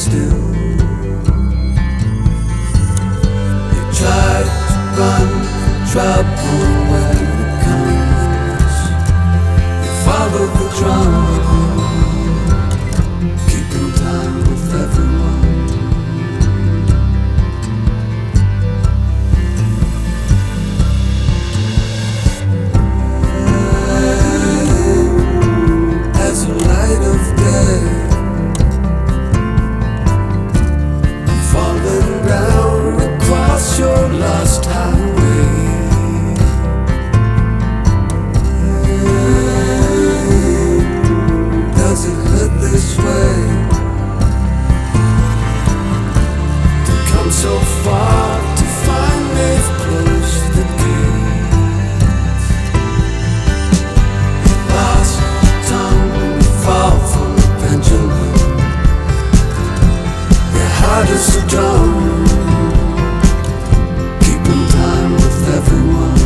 still. You try to run from trouble when it comes. You follow the drum, keeping time with everyone. As a light of day, I'm falling down across your lost highway. Does it hurt this way to come so far to find they've closed the gates? You lost your tongue when you fall from the pendulum. Your heart is a drum, keeping time with everyone.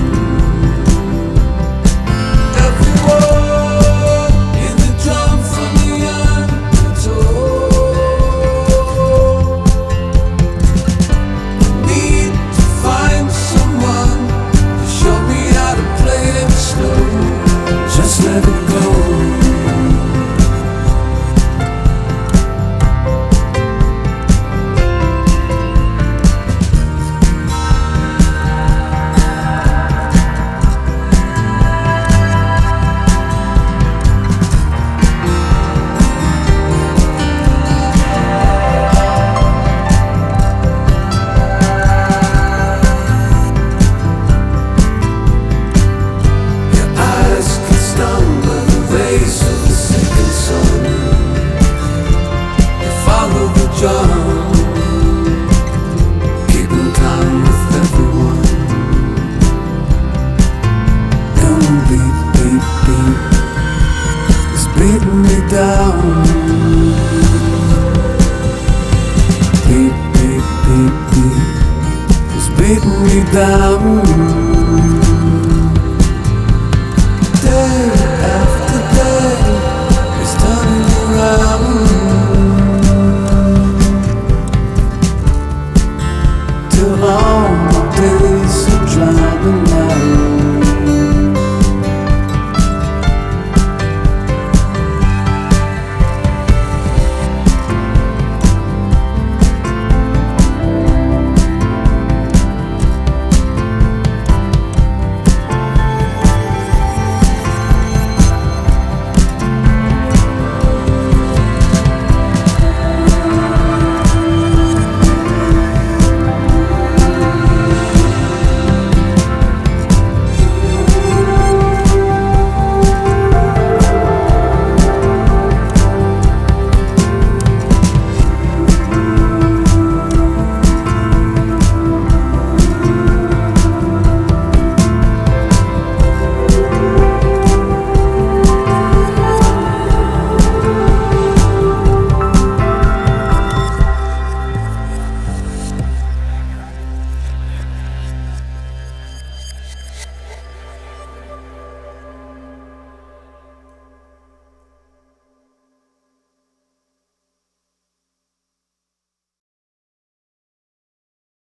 Everyone in the drum from the untold. Need to find someone to show me how to play it slow. Just let it go. Your eyes can stumble the rays of the second sun. You follow the drum, keeping time with everyone. And beat, beat, beat, it's beating me down. Beat, beat, beat, beat, it's beating me down.